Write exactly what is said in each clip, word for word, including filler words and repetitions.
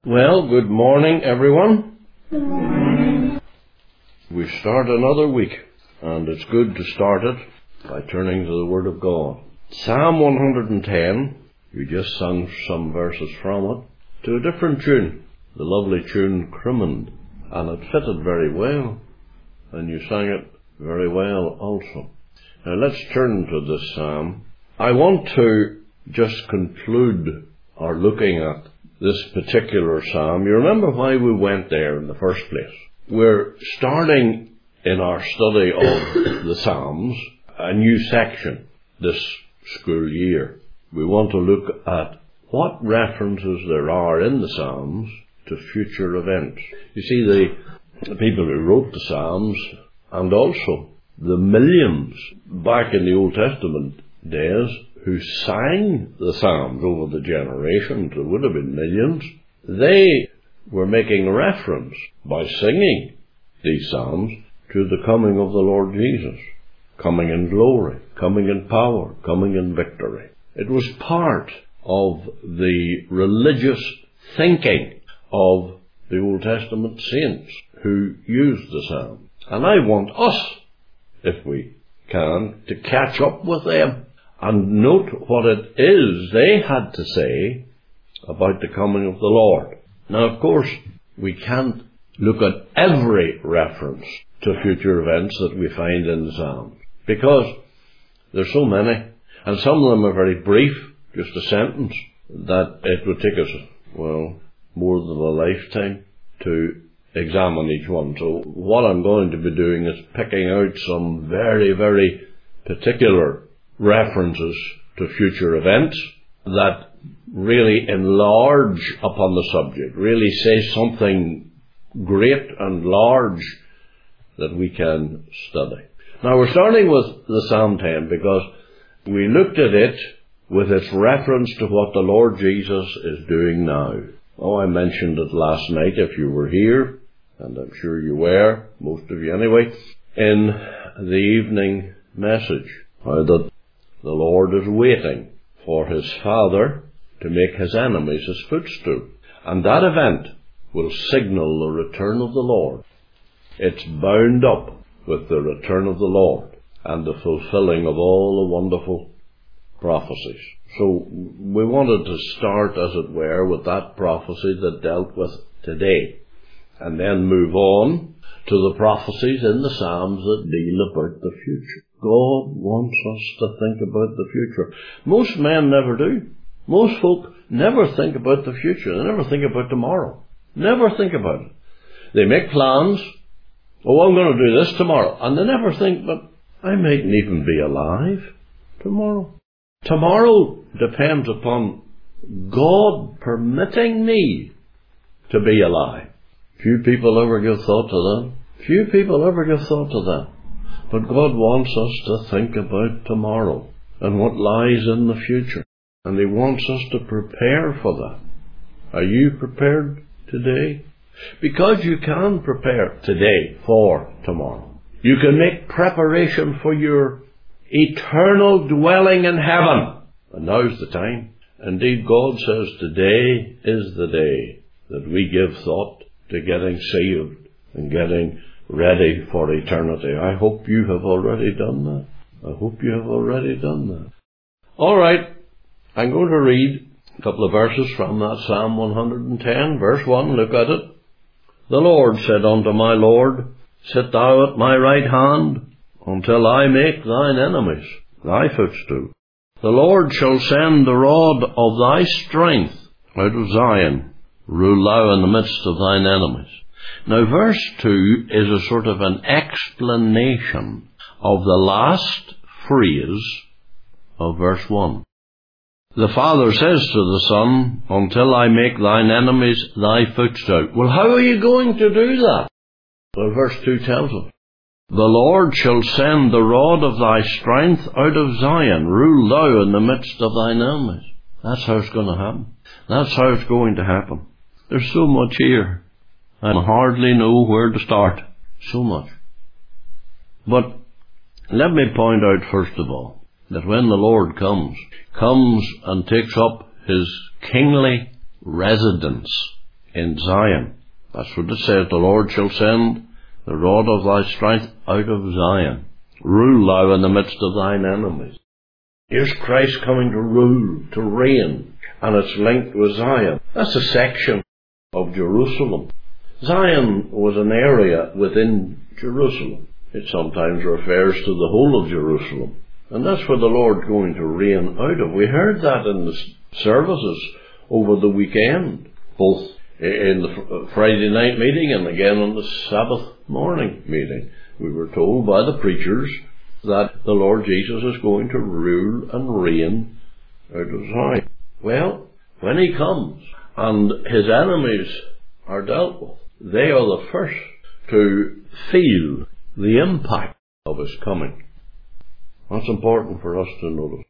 Well, good morning, everyone. Good morning. We start another week, and it's good to start it by turning to the Word of God. Psalm one hundred ten, we just sung some verses from it, to a different tune, the lovely tune Crimond, and it fitted very well, and you sang it very well also. Now let's turn to this psalm. I want to just conclude our looking at this particular psalm. You remember why we went there in the first place. We're starting in our study of the Psalms a new section this school year. We want to look at what references there are in the Psalms to future events. You see, the, the people who wrote the Psalms, and also the millions back in the Old Testament days who sang the Psalms over the generations, there would have been millions, they were making reference by singing these Psalms to the coming of the Lord Jesus, coming in glory, coming in power, coming in victory. It was part of the religious thinking of the Old Testament saints who used the Psalms. And I want us, if we can, to catch up with them and note what it is they had to say about the coming of the Lord. Now, of course, we can't look at every reference to future events that we find in the Psalms, because there's so many, and some of them are very brief, just a sentence, that it would take us, well, more than a lifetime to examine each one. So what I'm going to be doing is picking out some very, very particular references to future events that really enlarge upon the subject, really say something great and large that we can study. Now we're starting with the Psalm ten because we looked at it with its reference to what the Lord Jesus is doing now. Oh, I mentioned it last night if you were here, and I'm sure you were, most of you anyway, in the evening message, how that the Lord is waiting for his Father to make his enemies his footstool. And that event will signal the return of the Lord. It's bound up with the return of the Lord and the fulfilling of all the wonderful prophecies. So we wanted to start, as it were, with that prophecy that dealt with today, and then move on to the prophecies in the Psalms that deal about the future. God wants us to think about the future. Most men never do. Most folk never think about the future. They never think about tomorrow. Never think about it. They make plans. Oh, I'm going to do this tomorrow. And they never think, but I mightn't even be alive tomorrow. Tomorrow depends upon God permitting me to be alive. Few people ever give thought to that. Few people ever give thought to that. But God wants us to think about tomorrow and what lies in the future. And he wants us to prepare for that. Are you prepared today? Because you can prepare today for tomorrow. You can make preparation for your eternal dwelling in heaven. And now's the time. Indeed, God says today is the day that we give thought to getting saved and getting ready for eternity. I hope you have already done that. I hope you have already done that. All right, I'm going to read a couple of verses from that Psalm one hundred ten, verse one. Look at it. The Lord said unto my Lord, sit thou at my right hand until I make thine enemies thy footstool. The Lord shall send the rod of thy strength out of Zion. Rule thou in the midst of thine enemies. Now verse two is a sort of an explanation of the last phrase of verse one. The Father says to the Son, until I make thine enemies thy footstool. Well, how are you going to do that? Well, verse two tells us. The Lord shall send the rod of thy strength out of Zion. Rule thou in the midst of thine enemies. That's how it's going to happen. That's how it's going to happen. There's so much here. I hardly know where to start. So much. But let me point out first of all that when the Lord comes, comes and takes up his kingly residence in Zion. That's what it says. The Lord shall send the rod of thy strength out of Zion. Rule thou in the midst of thine enemies. Here's Christ coming to rule, to reign, and it's linked with Zion. That's a section of Jerusalem. Zion was an area within Jerusalem. It sometimes refers to the whole of Jerusalem. And that's where the Lord's going to reign out of. We heard that in the services over the weekend, both in the Friday night meeting and again on the Sabbath morning meeting. We were told by the preachers that the Lord Jesus is going to rule and reign out of Zion. Well, when he comes and his enemies are dealt with, they are the first to feel the impact of his coming. That's important for us to notice.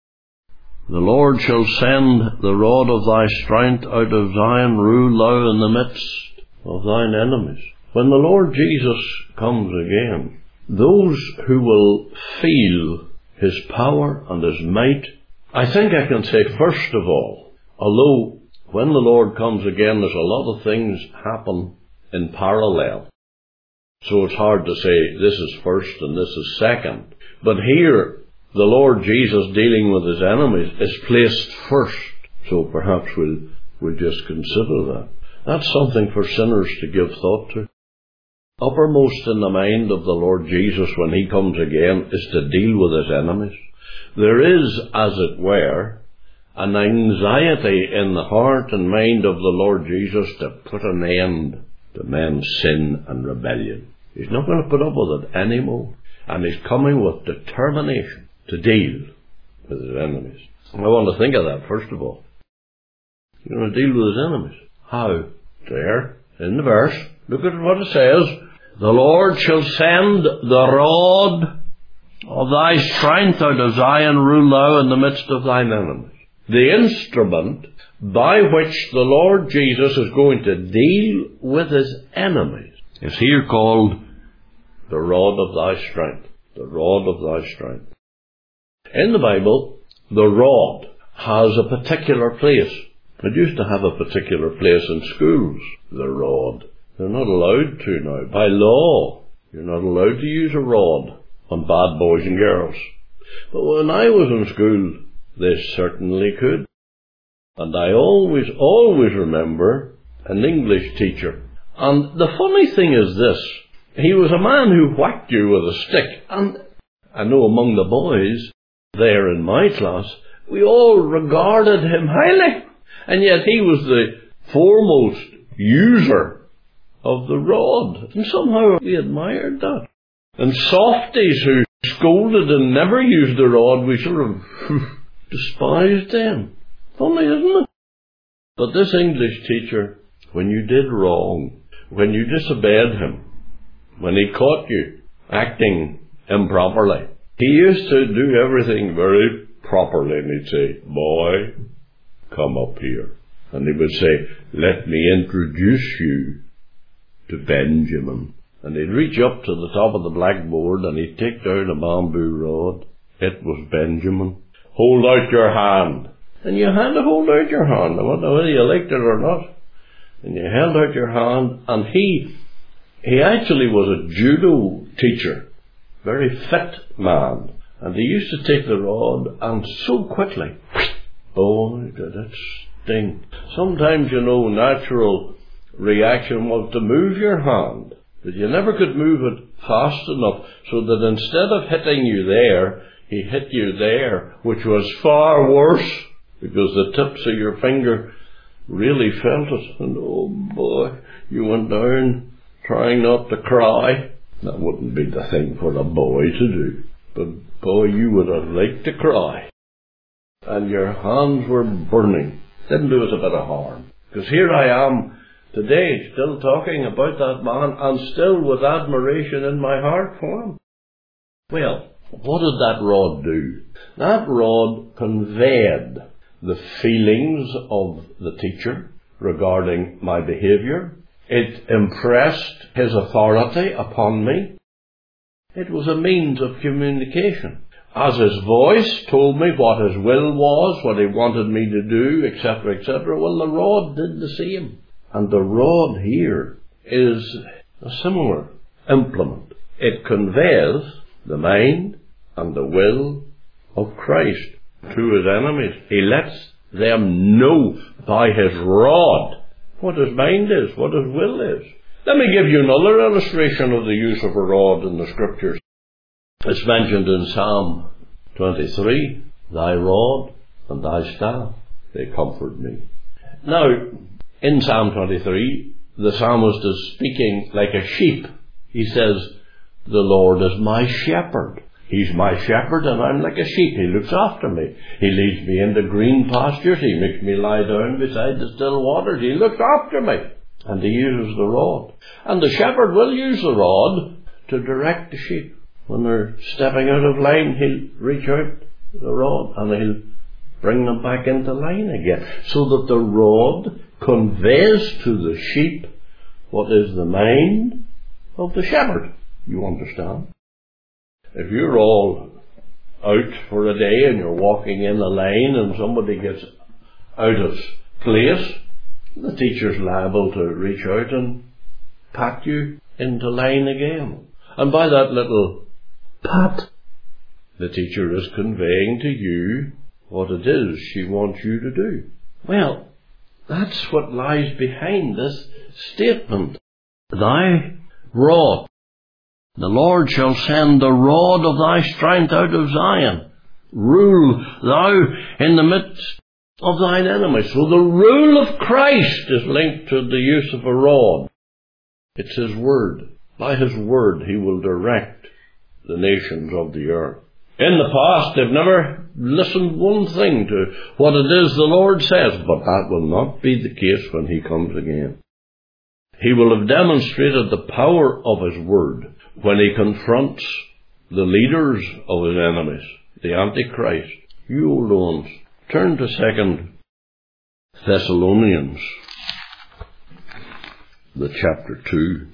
The Lord shall send the rod of thy strength out of Zion, rule thou in the midst of thine enemies. When the Lord Jesus comes again, those who will feel his power and his might, I think I can say first of all, although when the Lord comes again there's a lot of things happen in parallel. So it's hard to say this is first and this is second. But here, the Lord Jesus dealing with his enemies is placed first. So perhaps we'll, we'll just consider that. That's something for sinners to give thought to. Uppermost in the mind of the Lord Jesus when he comes again is to deal with his enemies. There is, as it were, an anxiety in the heart and mind of the Lord Jesus to put an end to men's sin and rebellion. He's not going to put up with it anymore. And he's coming with determination to deal with his enemies. I want to think of that first of all. He's going to deal with his enemies. How? There, in the verse, look at what it says. The Lord shall send the rod of thy strength out of Zion, rule thou in the midst of thine enemies. The instrument by which the Lord Jesus is going to deal with his enemies is here called the rod of thy strength. The rod of thy strength. In the Bible, the rod has a particular place. It used to have a particular place in schools, the rod. They're not allowed to now. By law, you're not allowed to use a rod on bad boys and girls. But when I was in school, they certainly could. And I always, always remember an English teacher. And the funny thing is this. He was a man who whacked you with a stick. And I know among the boys there in my class, we all regarded him highly. And yet he was the foremost user of the rod. And somehow we admired that. And softies who scolded and never used the rod, we sort of despised them. Funny, isn't it? But this English teacher, when you did wrong, when you disobeyed him, when he caught you acting improperly, he used to do everything very properly, and he'd say, boy, come up here. And he would say, let me introduce you to Benjamin. And he'd reach up to the top of the blackboard and he'd take down a bamboo rod. It was Benjamin. Hold out your hand. And you had to hold out your hand. I don't know whether you liked it or not. And you held out your hand, and he, he actually was a judo teacher. Very fit man. And he used to take the rod and so quickly, oh, did it sting. Sometimes, you know, natural reaction was to move your hand. But you never could move it fast enough so that instead of hitting you there, he hit you there, which was far worse because the tips of your finger really felt it. And oh boy, you went down trying not to cry. That wouldn't be the thing for a boy to do. But boy, you would have liked to cry. And your hands were burning. Didn't do us a bit of harm. Because here I am today, still talking about that man, and still with admiration in my heart for him. Well, what did that rod do? That rod conveyed the feelings of the teacher regarding my behaviour. It impressed his authority upon me. It was a means of communication. As his voice told me what his will was, what he wanted me to do, et cetera, et cetera, well, the rod did the same. And the rod here is a similar implement. It conveys the mind and the will of Christ to his enemies. He lets them know by his rod what his mind is, what his will is. Let me give you another illustration of the use of a rod in the Scriptures. It's mentioned in Psalm twenty-three, thy rod and thy staff, they comfort me. Now, in Psalm twenty-three, the psalmist is speaking like a sheep. He says, the Lord is my shepherd. He's my shepherd and I'm like a sheep. He looks after me. He leads me into green pastures. He makes me lie down beside the still waters. He looks after me. And he uses the rod. And the shepherd will use the rod to direct the sheep. When they're stepping out of line, he'll reach out the rod and he'll bring them back into line again. So that the rod conveys to the sheep what is the mind of the shepherd. You understand? If you're all out for a day and you're walking in a lane and somebody gets out of place, the teacher's liable to reach out and pat you into line again. And by that little pat, the teacher is conveying to you what it is she wants you to do. Well, that's what lies behind this statement. Thy rod. The Lord shall send the rod of thy strength out of Zion. Rule thou in the midst of thine enemies. So the rule of Christ is linked to the use of a rod. It's his word. By his word he will direct the nations of the earth. In the past they've never listened one thing to what it is the Lord says, but that will not be the case when he comes again. He will have demonstrated the power of his word when he confronts the leaders of his enemies, the Antichrist. You old ones, turn to Second Thessalonians, the chapter two.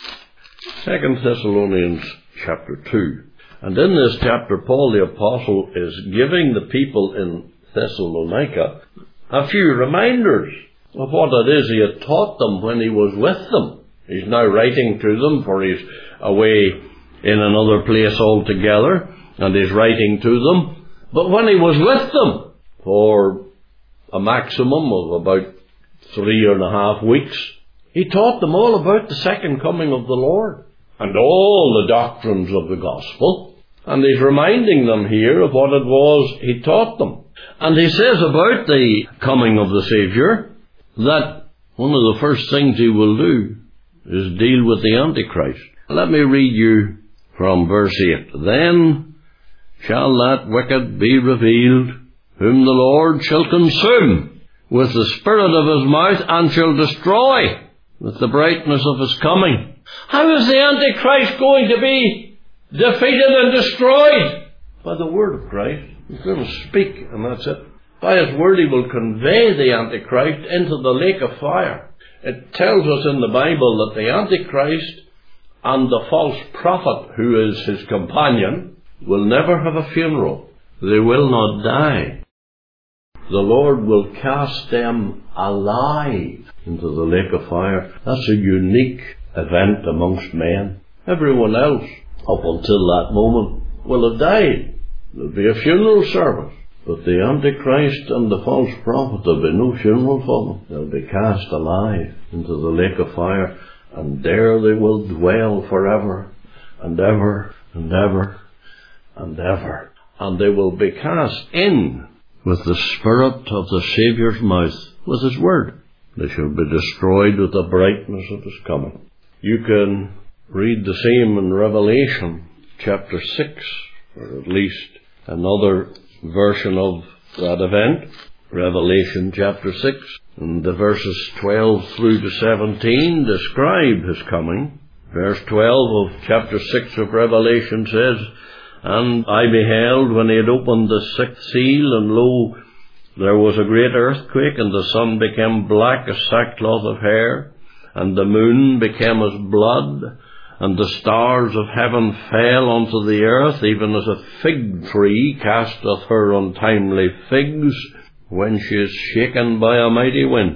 Second Thessalonians chapter two. And in this chapter, Paul the Apostle is giving the people in Thessalonica a few reminders of what it is he had taught them when he was with them. He's now writing to them, for he's away in another place altogether, and he's writing to them. But when he was with them for a maximum of about three and a half weeks, he taught them all about the second coming of the Lord and all the doctrines of the gospel. And he's reminding them here of what it was he taught them. And he says about the coming of the Saviour that one of the first things he will do is deal with the Antichrist. Let me read you from verse eight. Then shall that wicked be revealed, whom the Lord shall consume with the spirit of his mouth, and shall destroy with the brightness of his coming. How is the Antichrist going to be defeated and destroyed? By the word of Christ. He's going to speak, and that's it. By his word he will convey the Antichrist into the lake of fire. It tells us in the Bible that the Antichrist and the false prophet, who is his companion, will never have a funeral. They will not die. The Lord will cast them alive into the lake of fire. That's a unique event amongst men. Everyone else, up until that moment, will have died. There'll be a funeral service. But the Antichrist and the false prophet, there'll be no funeral for them. They'll be cast alive into the lake of fire, and there they will dwell forever and ever and ever and ever. And they will be cast in with the spirit of the Saviour's mouth, with his word. They shall be destroyed with the brightness of his coming. You can read the same in Revelation chapter six, or at least another version of that event. Revelation chapter six, and the verses twelve through to seventeen describe his coming. Verse twelve of chapter six of Revelation says, And I beheld when he had opened the sixth seal, and lo, there was a great earthquake, and the sun became black as sackcloth of hair, and the moon became as blood, and the stars of heaven fell unto the earth, even as a fig tree casteth her untimely figs when she is shaken by a mighty wind.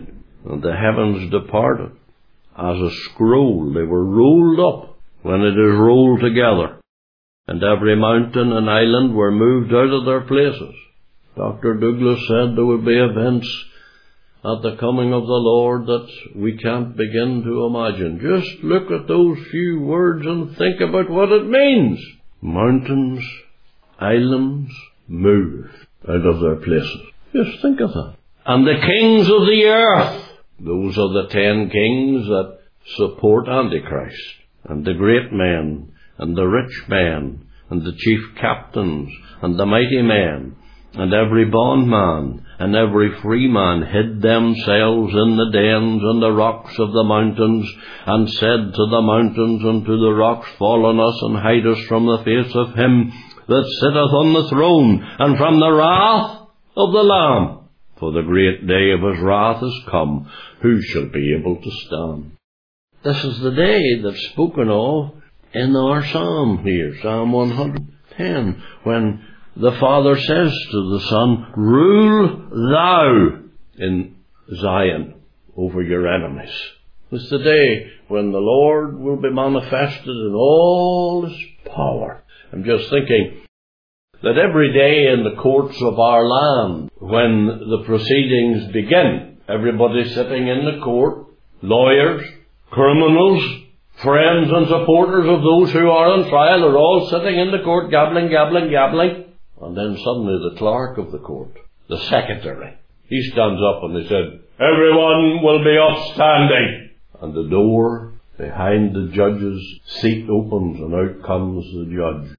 and the heavens departed. As a scroll, they were rolled up when it is rolled together, and every mountain and island were moved out of their places. Doctor Douglas said there would be events at the coming of the Lord that we can't begin to imagine. Just look at those few words and think about what it means. Mountains, islands, moved out of their places. Just think of that. And the kings of the earth, those are the ten kings that support Antichrist, and the great men, and the rich men, and the chief captains, and the mighty men, and every bondman, and every free man hid themselves in the dens and the rocks of the mountains, and said to the mountains and to the rocks, Fall on us, and hide us from the face of him that sitteth on the throne, and from the wrath of the Lamb. For the great day of his wrath is come. Who shall be able to stand? This is the day that's spoken of in our psalm here, Psalm one hundred ten, when the Father says to the Son, Rule thou in Zion over your enemies. It's the day when the Lord will be manifested in all his power. I'm just thinking that every day in the courts of our land, when the proceedings begin, everybody sitting in the court, lawyers, criminals, friends and supporters of those who are on trial, are all sitting in the court gabbling, gabbling, gabbling. And then suddenly the clerk of the court, the secretary, he stands up and he said, Everyone will be upstanding. And the door behind the judge's seat opens and out comes the judge.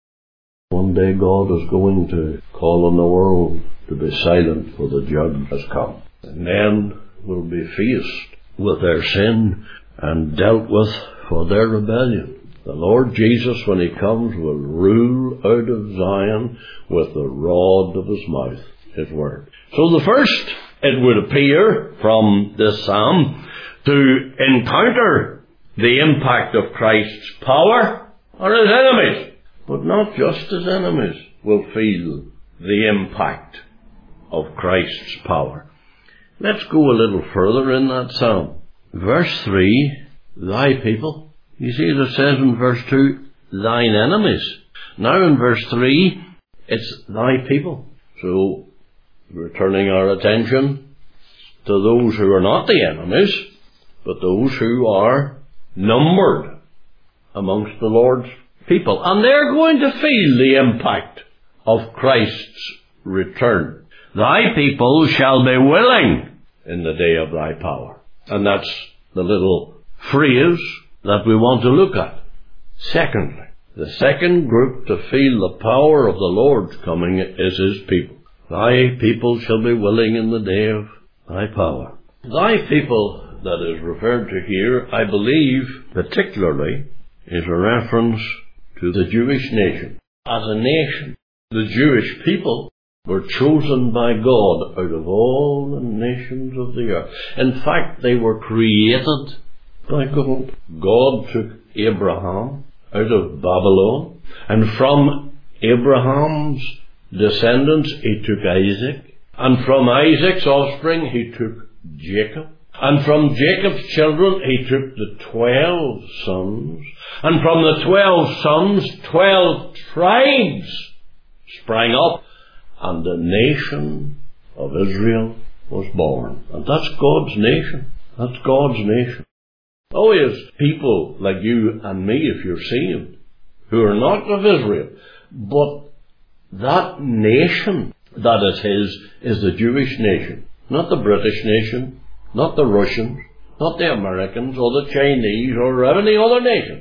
One day God is going to call on the world to be silent, for the judge has come. And men will be faced with their sin and dealt with for their rebellion. The Lord Jesus, when he comes, will rule out of Zion with the rod of his mouth, his word. So the first, it would appear from this psalm, to encounter the impact of Christ's power are his enemies. But not just his enemies will feel the impact of Christ's power. Let's go a little further in that psalm. Verse three, thy people. You see it says in verse two, thine enemies. Now in verse three, it's thy people. So we're turning our attention to those who are not the enemies, but those who are numbered amongst the Lord's people. And they're going to feel the impact of Christ's return. Thy people shall be willing in the day of thy power. And that's the little phrase that we want to look at. Secondly, the second group to feel the power of the Lord's coming is his people. Thy people shall be willing in the day of thy power. Thy people that is referred to here, I believe, particularly, is a reference to the Jewish nation. As a nation, the Jewish people were chosen by God out of all the nations of the earth. In fact, they were created by God. God took Abraham out of Babylon, and from Abraham's descendants he took Isaac, and from Isaac's offspring he took Jacob, and from Jacob's children he took the twelve sons, and from the twelve sons twelve tribes sprang up, and the nation of Israel was born. And that's God's nation. That's God's nation. Oh, he has people like you and me, if you're saved, who are not of Israel. But that nation that is his is the Jewish nation. Not the British nation, not the Russians, not the Americans or the Chinese or any other nation.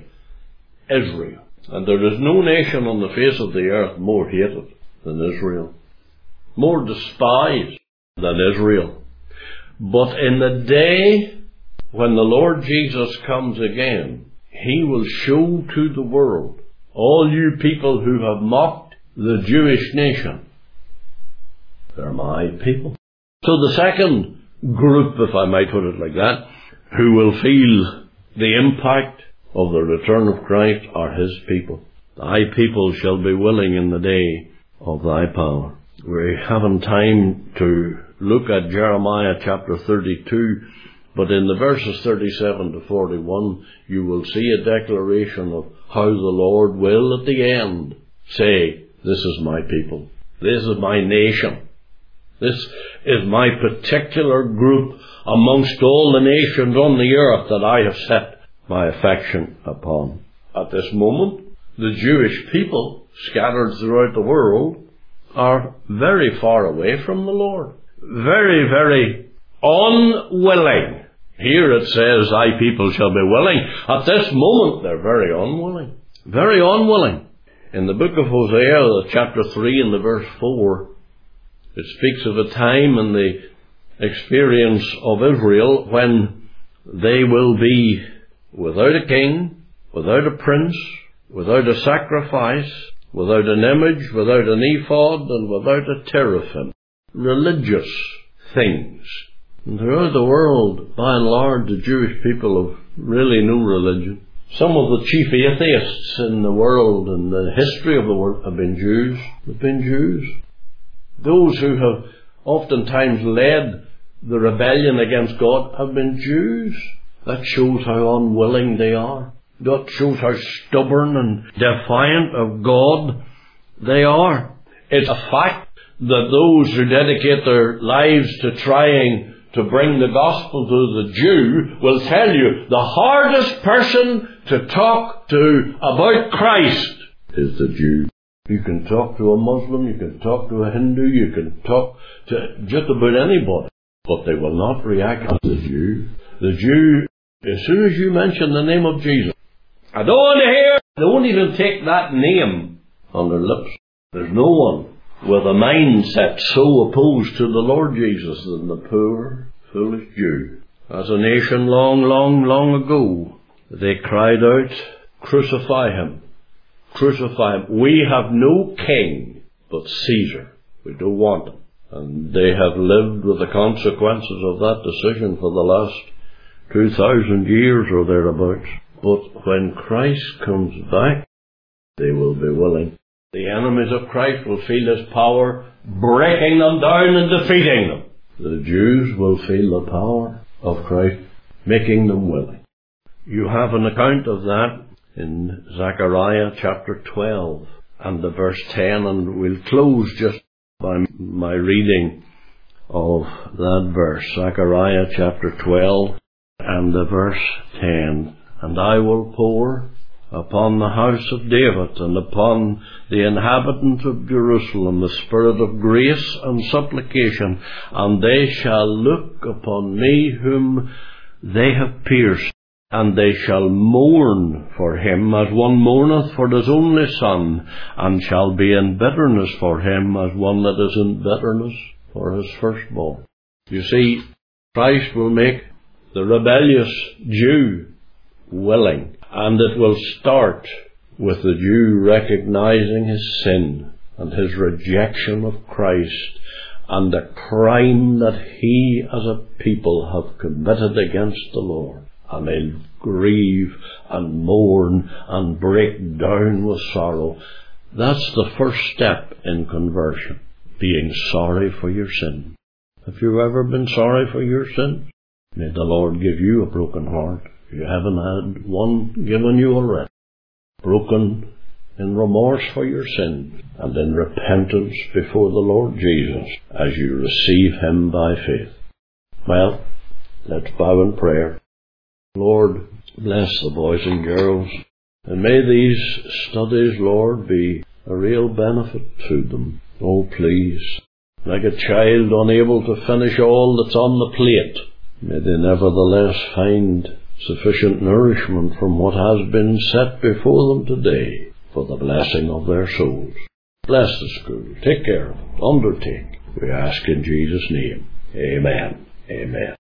Israel. And there is no nation on the face of the earth more hated than Israel, more despised than Israel. But in the day when the Lord Jesus comes again, he will show to the world, all you people who have mocked the Jewish nation, they're my people. So the second group, if I might put it like that, who will feel the impact of the return of Christ are his people. Thy people shall be willing in the day of thy power. We haven't time to look at Jeremiah chapter thirty-two, but in the verses thirty-seven to forty-one, you will see a declaration of how the Lord will at the end say, this is my people, this is my nation, this is my particular group amongst all the nations on the earth that I have set my affection upon. At this moment, the Jewish people scattered throughout the world are very far away from the Lord. Very, very unwilling. Here it says, thy people shall be willing. At this moment, they're very unwilling. Very unwilling. In the book of Hosea, the chapter three and the verse four, it speaks of a time in the experience of Israel when they will be without a king, without a prince, without a sacrifice, without an image, without an ephod, and without a teraphim. Religious things. And throughout the world, by and large, the Jewish people have really no religion. Some of the chief atheists in the world and the history of the world have been Jews. Have been Jews. Those who have oftentimes led the rebellion against God have been Jews. That shows how unwilling they are. That shows how stubborn and defiant of God they are. It's a fact that those who dedicate their lives to trying to bring the gospel to the Jew will tell you the hardest person to talk to about Christ is the Jew. You can talk to a Muslim, you can talk to a Hindu, you can talk to just about anybody, but they will not react as the Jew. The Jew, as soon as you mention the name of Jesus, I don't want to hear, they won't even take that name on their lips. There's no one with a mindset so opposed to the Lord Jesus than the poor, foolish Jew. As a nation long, long, long ago, they cried out, crucify him, crucify him. We have no king but Caesar. We don't want him. And they have lived with the consequences of that decision for the last two thousand years or thereabouts. But when Christ comes back, they will be willing. The enemies of Christ will feel his power breaking them down and defeating them. The Jews will feel the power of Christ making them willing. You have an account of that in Zechariah chapter twelve and the verse ten, and we'll close just by my reading of that verse. Zechariah chapter twelve and the verse ten. And I will pour upon the house of David and upon the inhabitants of Jerusalem the spirit of grace and supplication, and they shall look upon me whom they have pierced, and they shall mourn for him as one mourneth for his only son, and shall be in bitterness for him as one that is in bitterness for his firstborn. You see, Christ will make the rebellious Jew willing, and it will start with the Jew recognizing his sin and his rejection of Christ and the crime that he as a people have committed against the Lord. And they'll grieve and mourn and break down with sorrow. That's the first step in conversion, being sorry for your sin. Have you ever been sorry for your sin? May the Lord give you a broken heart. You haven't had one given you already. Broken in remorse for your sin and in repentance before the Lord Jesus as you receive him by faith. Well, let's bow in prayer. Lord, bless the boys and girls, and may these studies, Lord, be a real benefit to them. Oh, please, like a child unable to finish all that's on the plate, may they nevertheless find sufficient nourishment from what has been set before them today for the blessing of their souls. Bless the school. Take care of it. Undertake. We ask in Jesus' name. Amen. Amen.